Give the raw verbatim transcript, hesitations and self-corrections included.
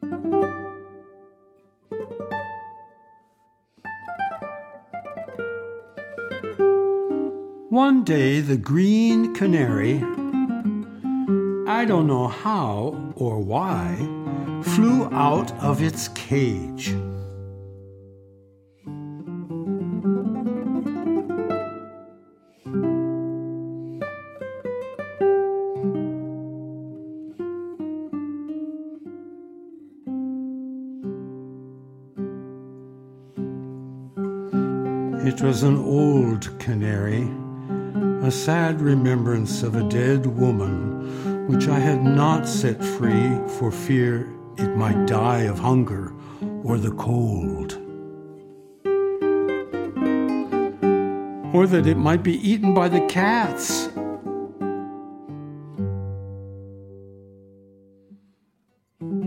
One day the green canary, I don't know how or why, flew out of its cage. It was an old canary, a sad remembrance of a dead woman, which I had not set free for fear it might die of hunger or the cold, or that it might be eaten by the cats